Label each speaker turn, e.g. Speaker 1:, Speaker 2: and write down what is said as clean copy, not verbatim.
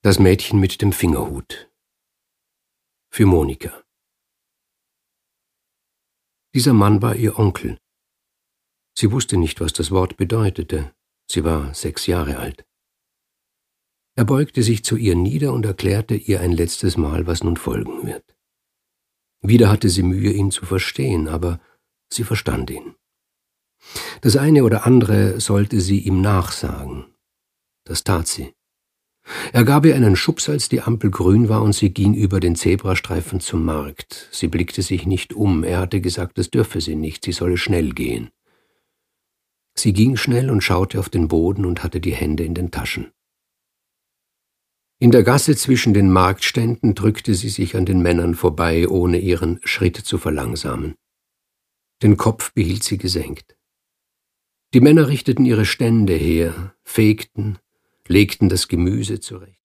Speaker 1: Das Mädchen mit dem Fingerhut. Für Monika. Dieser Mann war ihr Onkel. Sie wusste nicht, was das Wort bedeutete. Sie war 6 Jahre alt. Er beugte sich zu ihr nieder und erklärte ihr ein letztes Mal, was nun folgen wird. Wieder hatte sie Mühe, ihn zu verstehen, aber sie verstand ihn. Das eine oder andere sollte sie ihm nachsagen. Das tat sie. Er gab ihr einen Schubs, als die Ampel grün war, und sie ging über den Zebrastreifen zum Markt. Sie blickte sich nicht um. Er hatte gesagt, das dürfe sie nicht, sie solle schnell gehen. Sie ging schnell und schaute auf den Boden und hatte die Hände in den Taschen. In der Gasse zwischen den Marktständen drückte sie sich an den Männern vorbei, ohne ihren Schritt zu verlangsamen. Den Kopf behielt sie gesenkt. Die Männer richteten ihre Stände her, fegten, legten das Gemüse zurecht.